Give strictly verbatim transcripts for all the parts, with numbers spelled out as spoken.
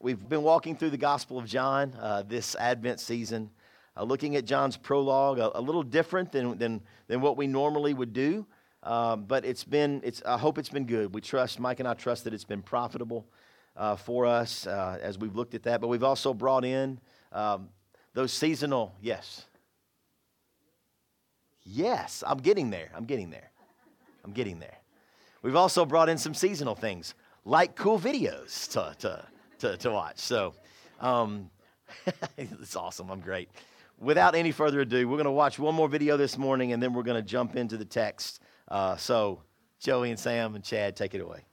we've been walking through the Gospel of John uh, this Advent season, uh, looking at John's prologue, a, a little different than, than, than what we normally would do. Um, but it's been, it's, I hope it's been good. We trust, Mike and I trust that it's been profitable uh, for us uh, as we've looked at that. But we've also brought in um, those seasonal, yes. Yes, I'm getting there. I'm getting there. I'm getting there. We've also brought in some seasonal things, like cool videos to to to, to watch. So um, it's awesome. I'm great. Without any further ado, we're going to watch one more video this morning, and then we're going to jump into the text. Uh, so Joey and Sam and Chad, take it away.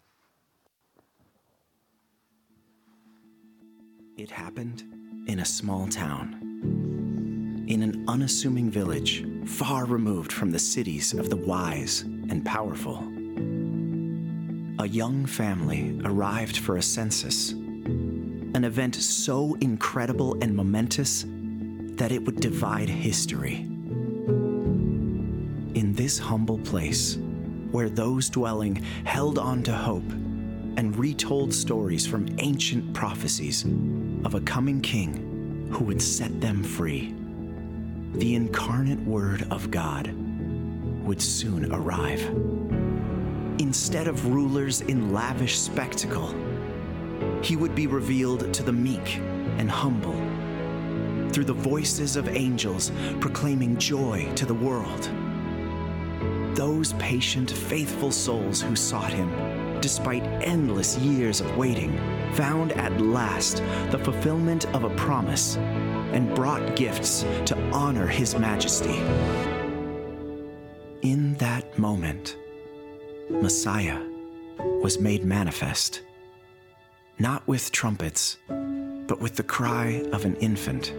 It happened in a small town, in an unassuming village far removed from the cities of the wise and powerful. A young family arrived for a census, an event so incredible and momentous that it would divide history. In this humble place, where those dwelling held on to hope and retold stories from ancient prophecies of a coming king who would set them free, the incarnate Word of God would soon arrive. Instead of rulers in lavish spectacle, he would be revealed to the meek and humble through the voices of angels proclaiming joy to the world. Those patient, faithful souls who sought him, despite endless years of waiting, found at last the fulfillment of a promise and brought gifts to honor his majesty. In that moment, Messiah was made manifest, not with trumpets, but with the cry of an infant.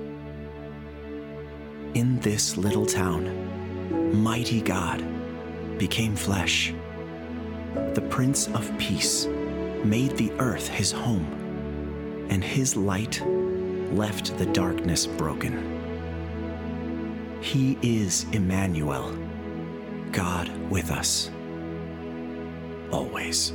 In this little town, mighty God became flesh. The Prince of Peace made the earth his home, and his light left the darkness broken. He is Emmanuel, God with us, always.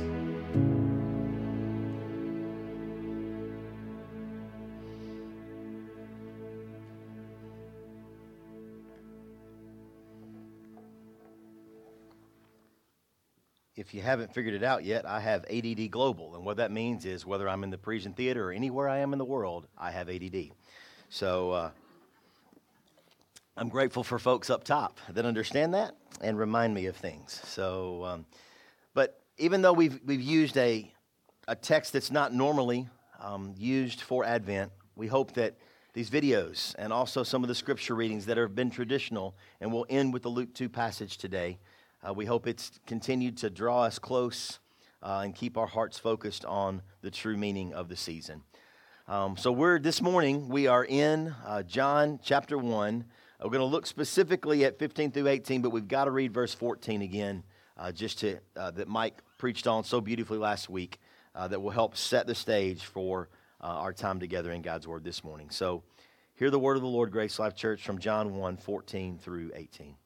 If you haven't figured it out yet, I have A D D Global, and what that means is whether I'm in the Parisian Theater or anywhere I am in the world, I have A D D. So uh, I'm grateful for folks up top that understand that and remind me of things. So, um, but even though we've we've used a a text that's not normally um, used for Advent, we hope that these videos and also some of the scripture readings that have been traditional, and we'll end with the Luke two passage today. Uh, we hope it's continued to draw us close uh, and keep our hearts focused on the true meaning of the season. Um, so we're this morning, we are in uh, John chapter one. We're going to look specifically at fifteen through eighteen, but we've got to read verse fourteen again, uh, just to uh, that Mike preached on so beautifully last week, uh, that will help set the stage for uh, our time together in God's Word this morning. So hear the word of the Lord, Grace Life Church, from John one, fourteen through eighteen.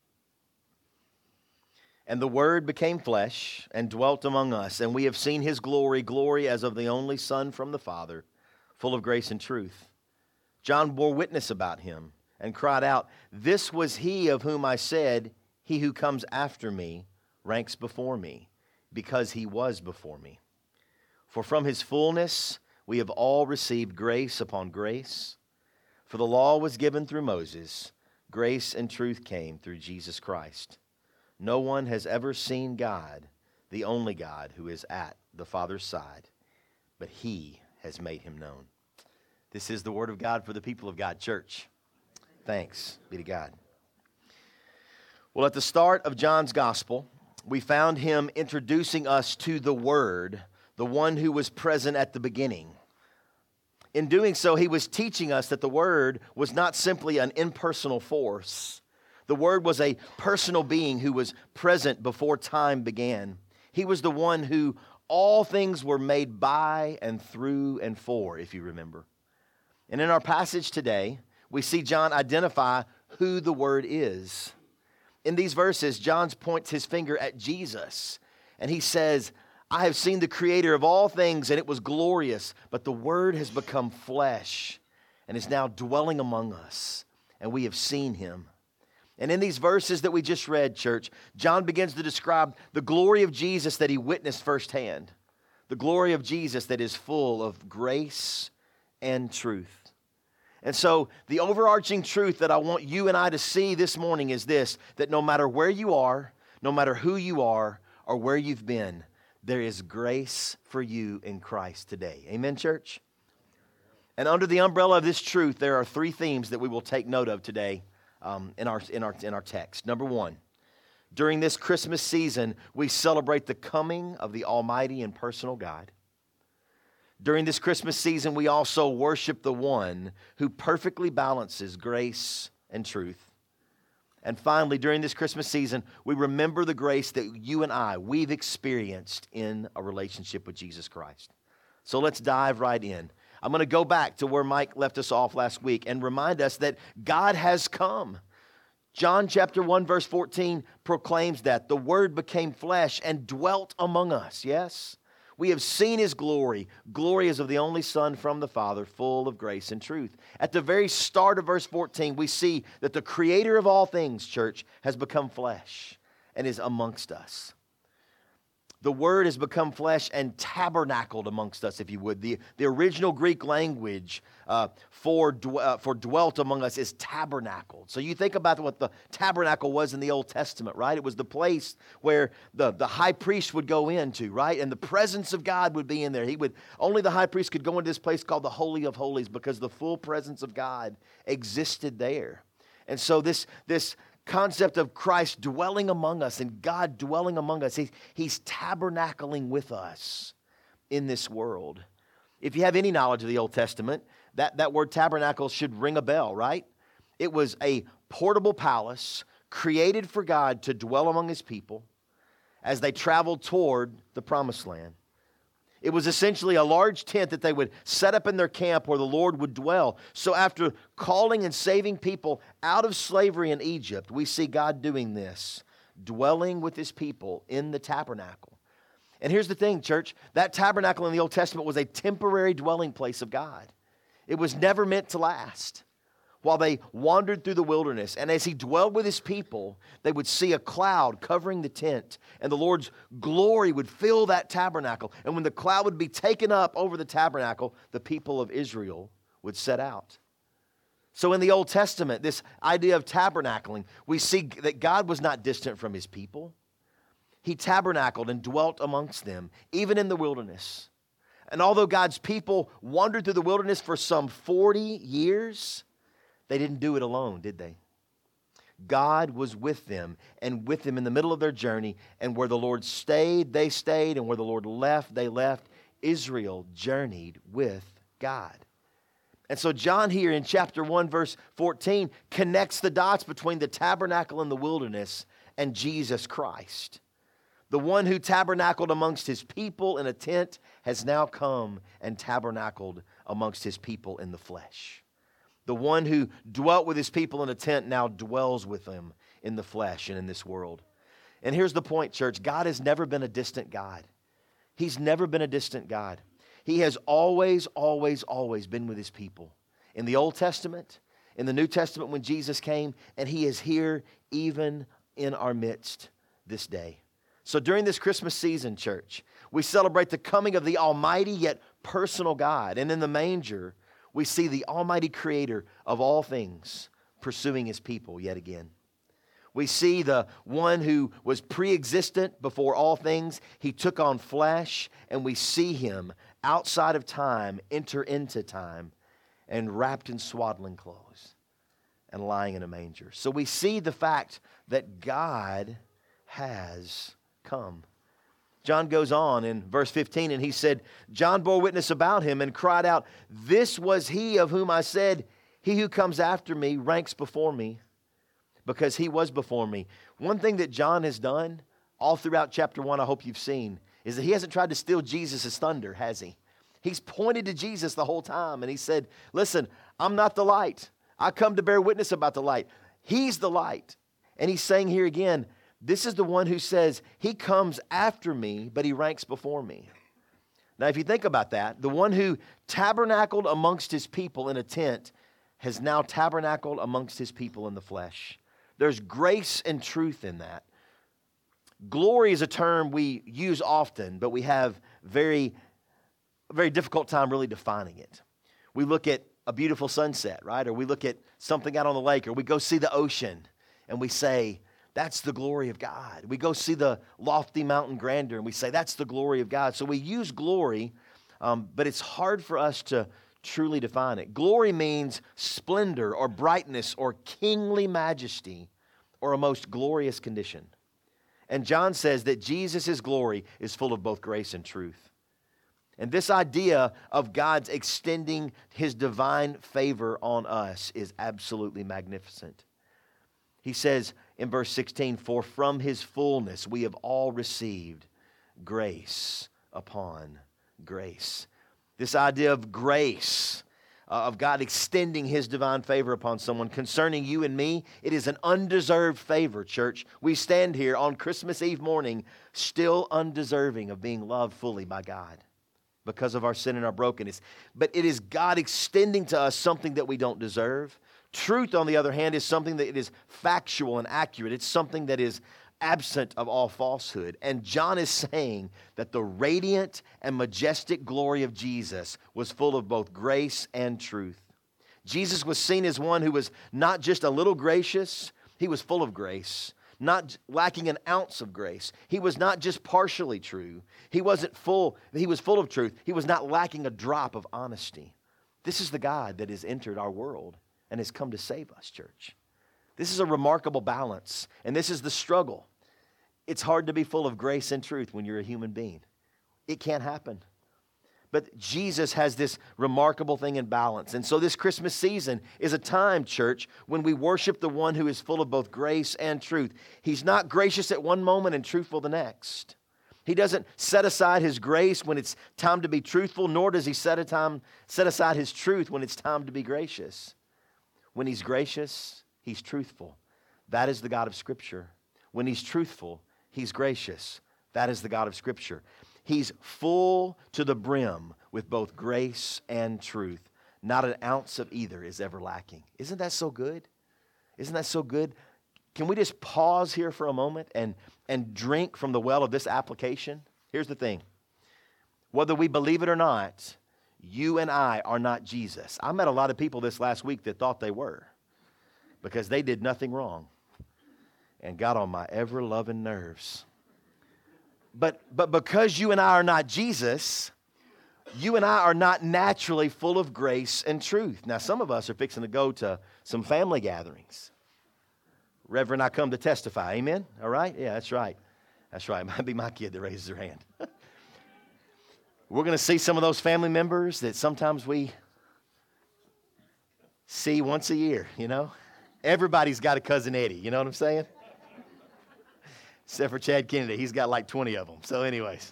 And the Word became flesh and dwelt among us, and we have seen his glory, glory as of the only Son from the Father, full of grace and truth. John bore witness about him and cried out, "This was he of whom I said, he who comes after me ranks before me, because he was before me. For from his fullness we have all received grace upon grace. For the law was given through Moses, grace and truth came through Jesus Christ. No one has ever seen God, the only God who is at the Father's side, but he has made him known." This is the word of God for the people of God, church. Thanks be to God. Well, at the start of John's gospel, we found him introducing us to the Word, the one who was present at the beginning. In doing so, he was teaching us that the Word was not simply an impersonal force. The Word was a personal being who was present before time began. He was the one who all things were made by and through and for, if you remember. And in our passage today, we see John identify who the Word is. In these verses, John points his finger at Jesus, and he says, I have seen the Creator of all things, and it was glorious. But the Word has become flesh and is now dwelling among us, and we have seen Him. And in these verses that we just read, church, John begins to describe the glory of Jesus that he witnessed firsthand. The glory of Jesus that is full of grace and truth. And so the overarching truth that I want you and I to see this morning is this, that no matter where you are, no matter who you are, or where you've been, there is grace for you in Christ today. Amen, church? And under the umbrella of this truth, there are three themes that we will take note of today um, in our, in our, in our text. Number one, during this Christmas season, we celebrate the coming of the Almighty and personal God. During this Christmas season, we also worship the one who perfectly balances grace and truth. And finally, during this Christmas season, we remember the grace that you and I, we've experienced in a relationship with Jesus Christ. So let's dive right in. I'm going to go back to where Mike left us off last week and remind us that God has come. John chapter one verse fourteen proclaims that the Word became flesh and dwelt among us, yes? We have seen His glory. Glory is of the only Son from the Father, full of grace and truth. At the very start of verse fourteen, we see that the Creator of all things, church, has become flesh and is amongst us. The Word has become flesh and tabernacled amongst us, if you would. The, the original Greek language uh, for, dw- uh, for dwelt among us is tabernacled. So you think about what the tabernacle was in the Old Testament, right? It was the place where the, the high priest would go into, right? And the presence of God would be in there. He would only the high priest could go into this place called the Holy of Holies because the full presence of God existed there. And so this this concept of Christ dwelling among us and God dwelling among us. He, he's tabernacling with us in this world. If you have any knowledge of the Old Testament, that, that word tabernacle should ring a bell, right? It was a portable palace created for God to dwell among His people as they traveled toward the Promised Land. It was essentially a large tent that they would set up in their camp where the Lord would dwell. So after calling and saving people out of slavery in Egypt, we see God doing this, dwelling with His people in the tabernacle. And here's the thing, church, that tabernacle in the Old Testament was a temporary dwelling place of God. It was never meant to last. While they wandered through the wilderness, and as He dwelled with His people, they would see a cloud covering the tent, and the Lord's glory would fill that tabernacle. And when the cloud would be taken up over the tabernacle, the people of Israel would set out. So in the Old Testament, this idea of tabernacling, we see that God was not distant from His people. He tabernacled and dwelt amongst them, even in the wilderness. And although God's people wandered through the wilderness for some forty years, they didn't do it alone, did they? God was with them and with them in the middle of their journey. And where the Lord stayed, they stayed. And where the Lord left, they left. Israel journeyed with God. And so John here in chapter one, verse fourteen, connects the dots between the tabernacle in the wilderness and Jesus Christ. The one who tabernacled amongst His people in a tent has now come and tabernacled amongst His people in the flesh. The one who dwelt with His people in a tent now dwells with them in the flesh and in this world. And here's the point, church. God has never been a distant God. He's never been a distant God. He has always, always, always been with His people. In the Old Testament, in the New Testament when Jesus came, and He is here even in our midst this day. So during this Christmas season, church, we celebrate the coming of the Almighty yet personal God. And in the manger, we see the Almighty Creator of all things pursuing His people yet again. We see the one who was pre-existent before all things. He took on flesh, and we see Him outside of time enter into time and wrapped in swaddling clothes and lying in a manger. So we see the fact that God has come. John goes on in verse fifteen, and he said, John bore witness about Him and cried out, this was He of whom I said, He who comes after me ranks before me, because He was before me. One thing that John has done all throughout chapter one, I hope you've seen, is that he hasn't tried to steal Jesus' thunder, has he? He's pointed to Jesus the whole time, and he said, listen, I'm not the light. I come to bear witness about the light. He's the light. And he's saying here again, This is the one who says, he comes after me, but he ranks before me. Now, if you think about that, the one who tabernacled amongst his people in a tent has now tabernacled amongst his people in the flesh. There's grace and truth in that. Glory is a term we use often, but we have very, very difficult time really defining it. We look at a beautiful sunset, right? Or we look at something out on the lake, or we go see the ocean, and we say, that's the glory of God. We go see the lofty mountain grandeur, and we say, that's the glory of God. So we use glory, um, but it's hard for us to truly define it. Glory means splendor or brightness or kingly majesty or a most glorious condition. And John says that Jesus' glory is full of both grace and truth. And this idea of God's extending his divine favor on us is absolutely magnificent. He says in verse sixteen, for from his fullness we have all received grace upon grace. This idea of grace, uh, of God extending his divine favor upon someone. Concerning you and me, it is an undeserved favor, church. We stand here on Christmas Eve morning still undeserving of being loved fully by God because of our sin and our brokenness. But it is God extending to us something that we don't deserve. Truth, on the other hand, is something that is factual and accurate. It's something that is absent of all falsehood. And John is saying that the radiant and majestic glory of Jesus was full of both grace and truth. Jesus was seen as one who was not just a little gracious, he was full of grace, not lacking an ounce of grace. He was not just partially true. He wasn't full, he was full of truth. He was not lacking a drop of honesty. This is the God that has entered our world and has come to save us, church. This is a remarkable balance, and this is the struggle. It's hard to be full of grace and truth when you're a human being. It can't happen. But Jesus has this remarkable thing in balance. And so this Christmas season is a time, church, when we worship the one who is full of both grace and truth. He's not gracious at one moment and truthful the next. He doesn't set aside his grace when it's time to be truthful, nor does he set, a time, set aside his truth when it's time to be gracious. When he's gracious, he's truthful. That is the God of Scripture. When he's truthful, he's gracious. That is the God of Scripture. He's full to the brim with both grace and truth. Not an ounce of either is ever lacking. Isn't that so good? Isn't that so good? Can we just pause here for a moment and, and drink from the well of this application? Here's the thing. Whether we believe it or not, you and I are not Jesus. I met a lot of people this last week that thought they were because they did nothing wrong and got on my ever-loving nerves. But, but because you and I are not Jesus, you and I are not naturally full of grace and truth. Now, some of us are fixing to go to some family gatherings. Reverend, I come to testify. Amen? All right? Yeah, that's right. That's right. It might be my kid that raises their hand. We're going to see some of those family members that sometimes we see once a year, you know? Everybody's got a Cousin Eddie, you know what I'm saying? Except for Chad Kennedy. He's got like twenty of them. So anyways,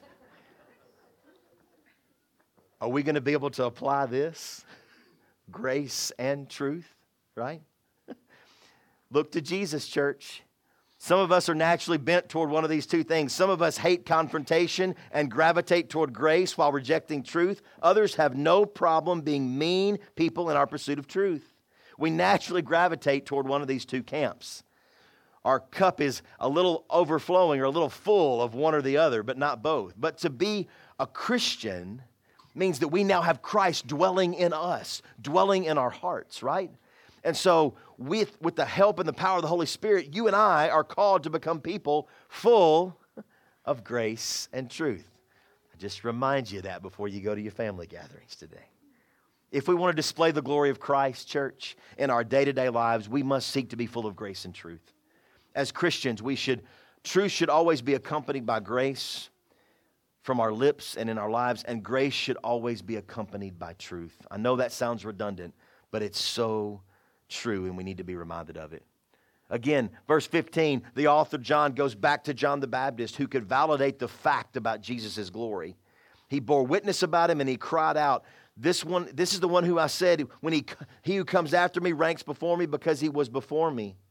are we going to be able to apply this? Grace and truth, right? Look to Jesus, church. Some of us are naturally bent toward one of these two things. Some of us hate confrontation and gravitate toward grace while rejecting truth. Others have no problem being mean people in our pursuit of truth. We naturally gravitate toward one of these two camps. Our cup is a little overflowing or a little full of one or the other, but not both. But to be a Christian means that we now have Christ dwelling in us, dwelling in our hearts, right? And so with, with the help and the power of the Holy Spirit, you and I are called to become people full of grace and truth. I just remind you of that before you go to your family gatherings today. If we want to display the glory of Christ, church, in our day-to-day lives, we must seek to be full of grace and truth. As Christians, we should, truth should always be accompanied by grace from our lips and in our lives, and grace should always be accompanied by truth. I know that sounds redundant, but it's so true, and we need to be reminded of it. Again, verse fifteen, the author John goes back to John the Baptist, who could validate the fact about Jesus' glory. He bore witness about him, and he cried out, This one, this is the one who I said, when he, he who comes after me ranks before me because he was before me.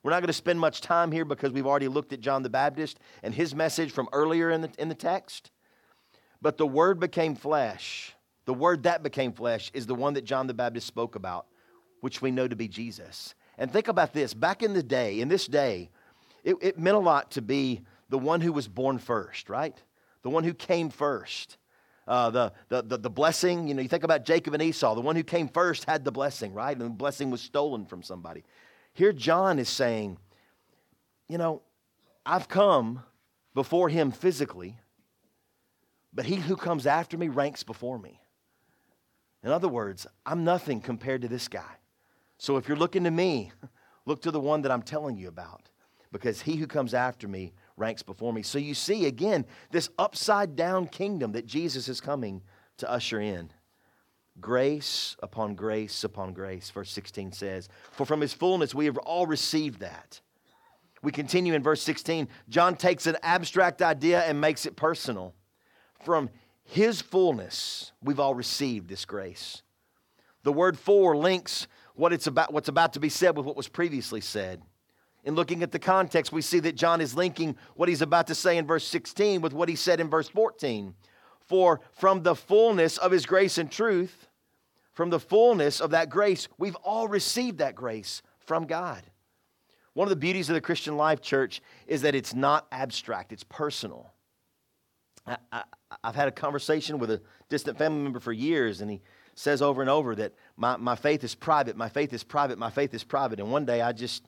We're not going to spend much time here because we've already looked at John the Baptist and his message from earlier in the, in the text. But the Word became flesh. The Word that became flesh is the one that John the Baptist spoke about, which we know to be Jesus. And think about this. Back in the day, in this day, it, it meant a lot to be the one who was born first, right? The one who came first. Uh, the, the, the, the blessing, you know, you think about Jacob and Esau. The one who came first had the blessing, right? And the blessing was stolen from somebody. Here John is saying, you know, I've come before him physically, but he who comes after me ranks before me. In other words, I'm nothing compared to this guy. So if you're looking to me, look to the one that I'm telling you about, because he who comes after me ranks before me. So you see, again, this upside down kingdom that Jesus is coming to usher in. Grace upon grace upon grace, verse sixteen says, for from his fullness we have all received that. We continue in verse sixteen. John takes an abstract idea and makes it personal. From his fullness, we've all received this grace. The word for links what it's about, what's about to be said with what was previously said. In looking at the context, we see that John is linking what he's about to say in verse sixteen with what he said in verse fourteen. For from the fullness of his grace and truth, from the fullness of that grace, we've all received that grace from God. One of the beauties of the Christian life, church, is that it's not abstract, it's personal. I, I, I've had a conversation with a distant family member for years, and he says over and over that my, my faith is private, my faith is private, my faith is private. And one day I just,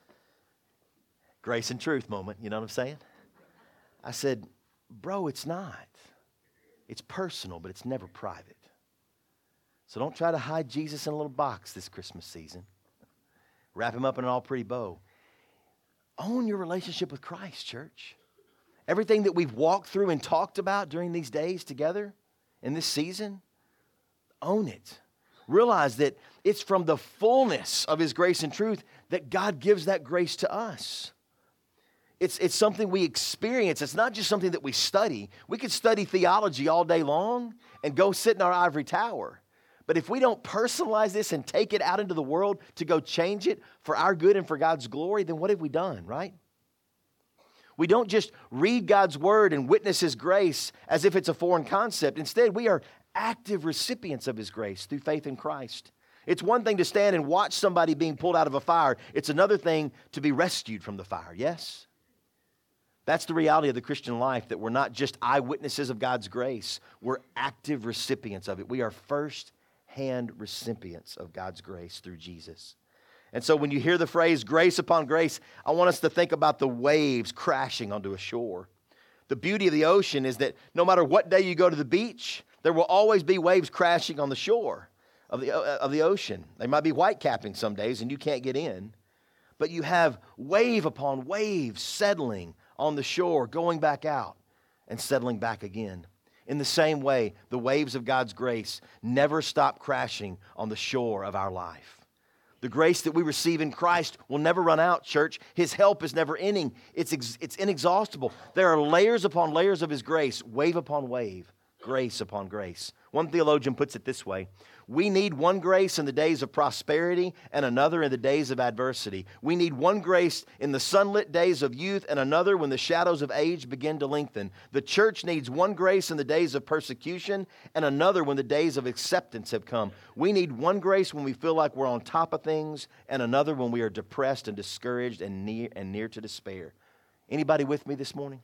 grace and truth moment, you know what I'm saying? I said, bro, it's not. It's personal, but it's never private. So don't try to hide Jesus in a little box this Christmas season. Wrap him up in an all pretty bow. Own your relationship with Christ, church. Everything that we've walked through and talked about during these days together in this season, own it. Realize that it's from the fullness of his grace and truth that God gives that grace to us. It's, it's something we experience. It's not just something that we study. We could study theology all day long and go sit in our ivory tower. But if we don't personalize this and take it out into the world to go change it for our good and for God's glory, then what have we done, right? We don't just read God's word and witness his grace as if it's a foreign concept. Instead, we are active recipients of his grace through faith in Christ. It's one thing to stand and watch somebody being pulled out of a fire. It's another thing to be rescued from the fire, yes? That's the reality of the Christian life, that we're not just eyewitnesses of God's grace. We're active recipients of it. We are first-hand recipients of God's grace through Jesus. And so when you hear the phrase grace upon grace, I want us to think about the waves crashing onto a shore. The beauty of the ocean is that no matter what day you go to the beach, there will always be waves crashing on the shore of the, uh, of the ocean. They might be whitecapping some days and you can't get in. But you have wave upon wave settling on the shore, going back out and settling back again. In the same way, the waves of God's grace never stop crashing on the shore of our life. The grace that we receive in Christ will never run out, church. His help is never ending. It's, ex- it's inexhaustible. There are layers upon layers of his grace, wave upon wave, grace upon grace. One theologian puts it this way: we need one grace in the days of prosperity and another in the days of adversity. We need one grace in the sunlit days of youth and another when the shadows of age begin to lengthen. The church needs one grace in the days of persecution and another when the days of acceptance have come. We need one grace when we feel like we're on top of things and another when we are depressed and discouraged and near and near to despair. Anybody with me this morning?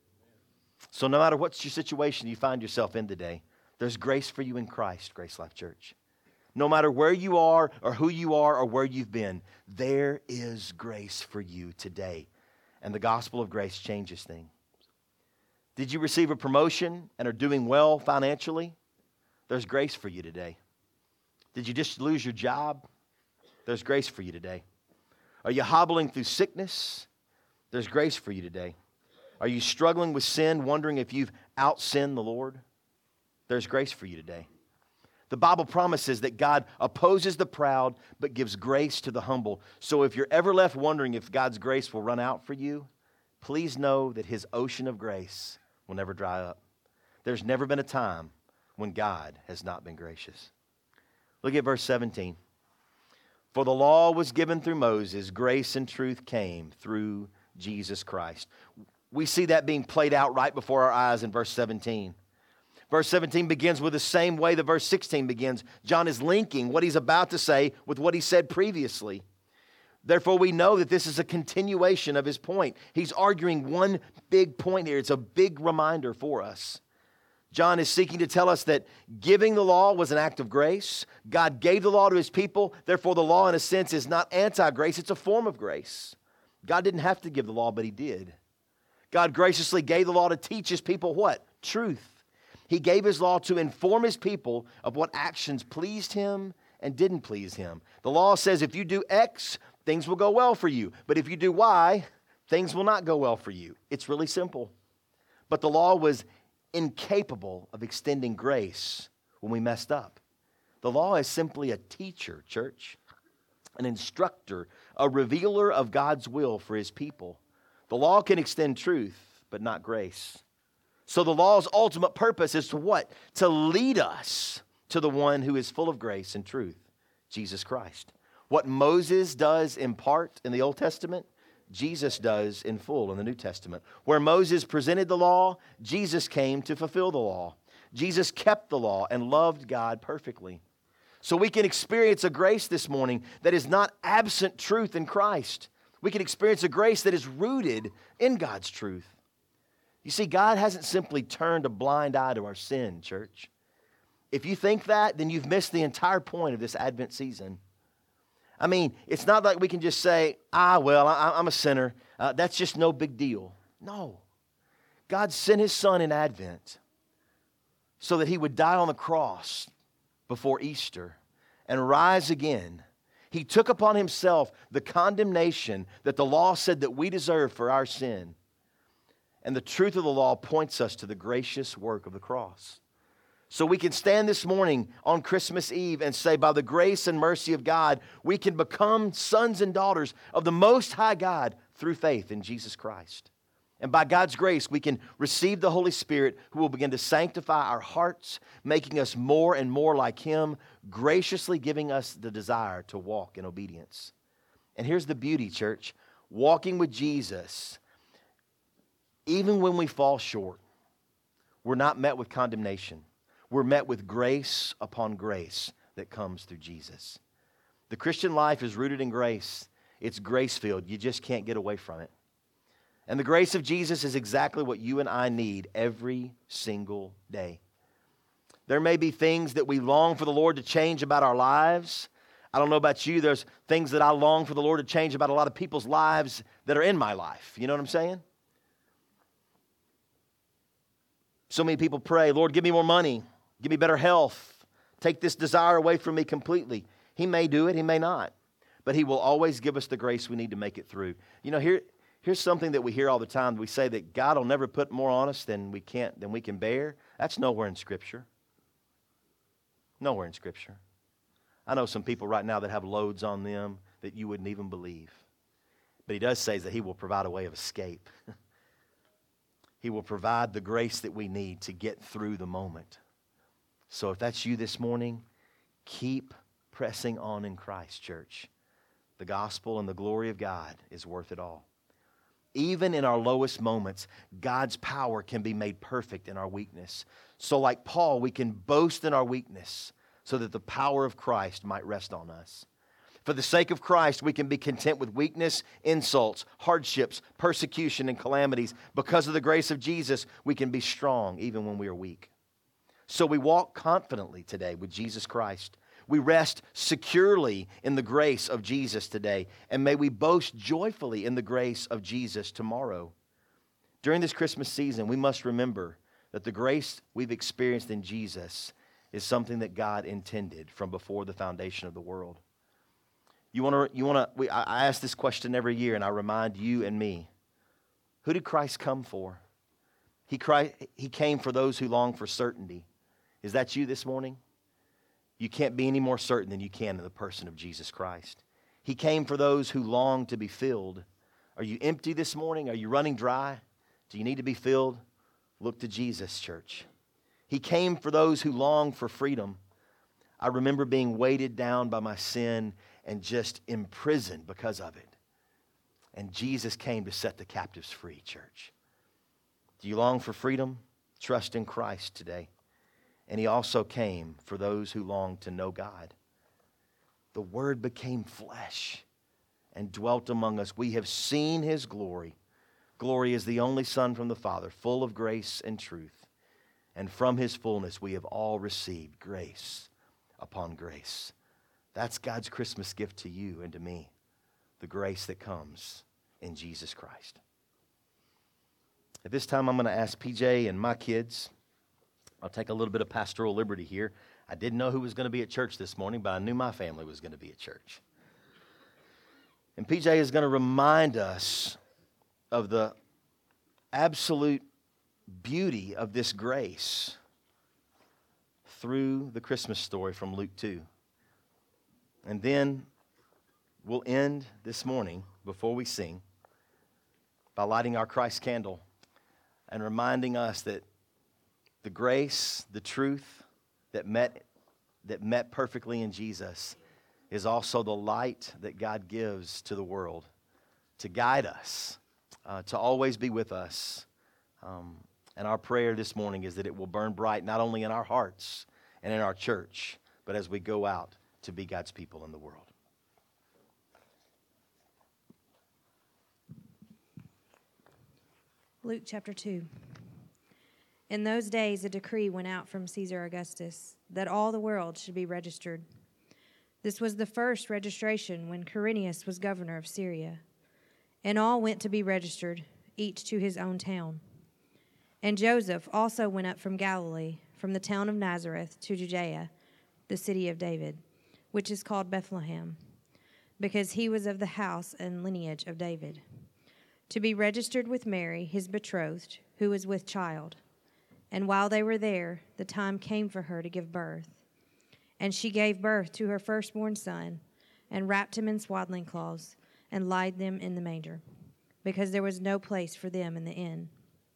So no matter what's your situation you find yourself in today, there's grace for you in Christ, Grace Life Church. No matter where you are or who you are or where you've been, there is grace for you today. And the gospel of grace changes things. Did you receive a promotion and are doing well financially? There's grace for you today. Did you just lose your job? There's grace for you today. Are you hobbling through sickness? There's grace for you today. Are you struggling with sin, wondering if you've out-sinned the Lord? There's grace for you today. The Bible promises that God opposes the proud, but gives grace to the humble. So if you're ever left wondering if God's grace will run out for you, please know that his ocean of grace will never dry up. There's never been a time when God has not been gracious. Look at verse seventeen. For the law was given through Moses, grace and truth came through Jesus Christ. We see that being played out right before our eyes in verse seventeen. Verse seventeen begins with the same way that verse sixteen begins. John is linking what he's about to say with what he said previously. Therefore, we know that this is a continuation of his point. He's arguing one big point here. It's a big reminder for us. John is seeking to tell us that giving the law was an act of grace. God gave the law to his people. Therefore, the law, in a sense, is not anti-grace. It's a form of grace. God didn't have to give the law, but he did. God graciously gave the law to teach his people what? Truth. He gave his law to inform his people of what actions pleased him and didn't please him. The law says if you do X, things will go well for you. But if you do Y, things will not go well for you. It's really simple. But the law was incapable of extending grace when we messed up. The law is simply a teacher, church, an instructor, a revealer of God's will for his people. The law can extend truth, but not grace. So the law's ultimate purpose is to what? To lead us to the one who is full of grace and truth, Jesus Christ. What Moses does in part in the Old Testament, Jesus does in full in the New Testament. Where Moses presented the law, Jesus came to fulfill the law. Jesus kept the law and loved God perfectly. So we can experience a grace this morning that is not absent truth in Christ. We can experience a grace that is rooted in God's truth. You see, God hasn't simply turned a blind eye to our sin, church. If you think that, then you've missed the entire point of this Advent season. I mean, it's not like we can just say, ah, well, I, I'm a sinner. Uh, that's just no big deal. No. God sent his son in Advent so that he would die on the cross before Easter and rise again. He took upon himself the condemnation that the law said that we deserve for our sin. And the truth of the law points us to the gracious work of the cross. So we can stand this morning on Christmas Eve and say, by the grace and mercy of God, we can become sons and daughters of the Most High God through faith in Jesus Christ. And by God's grace, we can receive the Holy Spirit who will begin to sanctify our hearts, making us more and more like him, graciously giving us the desire to walk in obedience. And here's the beauty, church. Walking with Jesus, even when we fall short, we're not met with condemnation. We're met with grace upon grace that comes through Jesus. The Christian life is rooted in grace. It's grace-filled. You just can't get away from it. And the grace of Jesus is exactly what you and I need every single day. There may be things that we long for the Lord to change about our lives. I don't know about you. There's things that I long for the Lord to change about a lot of people's lives that are in my life. You know what I'm saying? So many people pray, Lord, give me more money. Give me better health. Take this desire away from me completely. He may do it, he may not. But he will always give us the grace we need to make it through. You know, here, here's something that we hear all the time. We say that God will never put more on us than we can't, than we can bear. That's nowhere in Scripture. Nowhere in Scripture. I know some people right now that have loads on them that you wouldn't even believe. But he does say that he will provide a way of escape. He will provide the grace that we need to get through the moment. So if that's you this morning, keep pressing on in Christ, church. The gospel and the glory of God is worth it all. Even in our lowest moments, God's power can be made perfect in our weakness. So like Paul, we can boast in our weakness so that the power of Christ might rest on us. For the sake of Christ, we can be content with weakness, insults, hardships, persecution, and calamities. Because of the grace of Jesus, we can be strong even when we are weak. So we walk confidently today with Jesus Christ. We rest securely in the grace of Jesus today. And may we boast joyfully in the grace of Jesus tomorrow. During this Christmas season, we must remember that the grace we've experienced in Jesus is something that God intended from before the foundation of the world. You want to, you want to, I ask this question every year, and I remind you and me, who did Christ come for? He, Christ, he came for those who long for certainty. Is that you this morning? You can't be any more certain than you can in the person of Jesus Christ. He came for those who long to be filled. Are you empty this morning? Are you running dry? Do you need to be filled? Look to Jesus, church. He came for those who long for freedom. I remember being weighted down by my sin and just imprisoned because of it. And Jesus came to set the captives free, church. Do you long for freedom? Trust in Christ today. And he also came for those who long to know God. The Word became flesh and dwelt among us. We have seen his glory. Glory is the only Son from the Father, full of grace and truth. And from his fullness we have all received grace upon grace. That's God's Christmas gift to you and to me, the grace that comes in Jesus Christ. At this time, I'm going to ask P J and my kids. I'll take a little bit of pastoral liberty here. I didn't know who was going to be at church this morning, but I knew my family was going to be at church. And P J is going to remind us of the absolute beauty of this grace through the Christmas story from Luke two. And then we'll end this morning, before we sing, by lighting our Christ candle and reminding us that the grace, the truth that met, that met perfectly in Jesus is also the light that God gives to the world to guide us, uh, to always be with us. Um, and our prayer this morning is that it will burn bright not only in our hearts and in our church, but as we go out to be God's people in the world. Luke chapter two. In those days a decree went out from Caesar Augustus that all the world should be registered. This was the first registration when Quirinius was governor of Syria. And all went to be registered, each to his own town. And Joseph also went up from Galilee, from the town of Nazareth to Judea, the city of David, which is called Bethlehem, because he was of the house and lineage of David, to be registered with Mary, his betrothed, who was with child. And while they were there, the time came for her to give birth. And she gave birth to her firstborn son, and wrapped him in swaddling cloths, and laid them in the manger, because there was no place for them in the inn.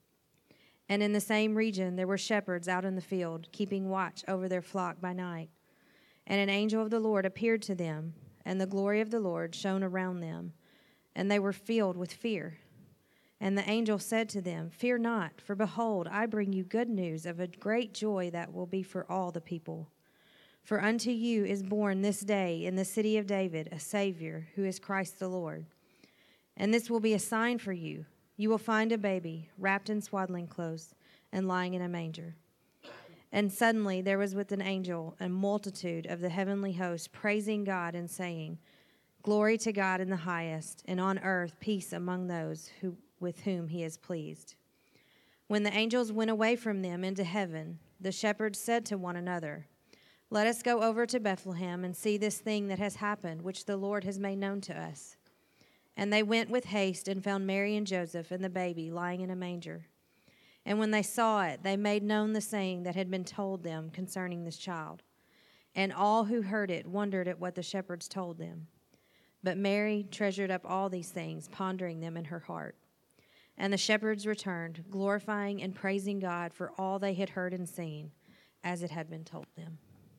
And in the same region there were shepherds out in the field, keeping watch over their flock by night. And an angel of the Lord appeared to them, and the glory of the Lord shone around them, and they were filled with fear. And the angel said to them, "Fear not, for behold, I bring you good news of a great joy that will be for all the people. For unto you is born this day in the city of David a Savior, who is Christ the Lord. And this will be a sign for you. You will find a baby wrapped in swaddling clothes and lying in a manger." And suddenly there was with an angel a multitude of the heavenly host praising God and saying, "Glory to God in the highest, and on earth peace among those who with whom he is pleased." When the angels went away from them into heaven, the shepherds said to one another, "Let us go over to Bethlehem and see this thing that has happened, which the Lord has made known to us." And they went with haste and found Mary and Joseph and the baby lying in a manger. And when they saw it, they made known the saying that had been told them concerning this child. And all who heard it wondered at what the shepherds told them. But Mary treasured up all these things, pondering them in her heart. And the shepherds returned, glorifying and praising God for all they had heard and seen, as it had been told them.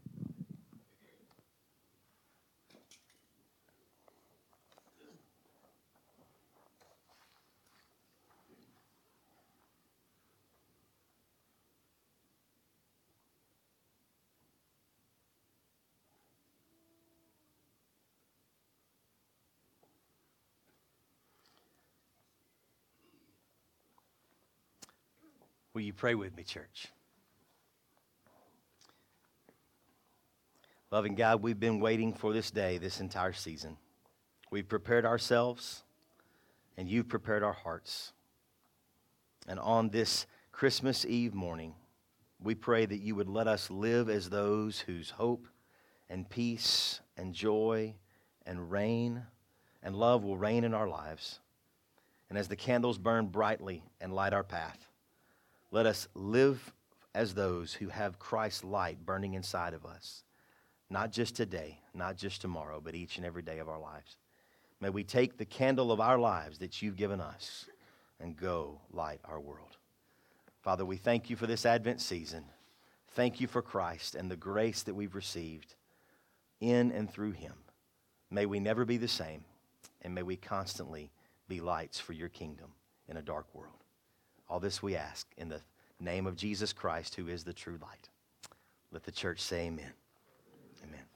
Will you pray with me, church? Loving God, we've been waiting for this day this entire season. We've prepared ourselves, and you've prepared our hearts. And on this Christmas Eve morning, we pray that you would let us live as those whose hope and peace and joy and reign and love will reign in our lives. And as the candles burn brightly and light our path, let us live as those who have Christ's light burning inside of us, not just today, not just tomorrow, but each and every day of our lives. May we take the candle of our lives that you've given us and go light our world. Father, we thank you for this Advent season. Thank you for Christ and the grace that we've received in and through him. May we never be the same, and may we constantly be lights for your kingdom in a dark world. All this we ask in the name of Jesus Christ, who is the true light. Let the church say amen. Amen.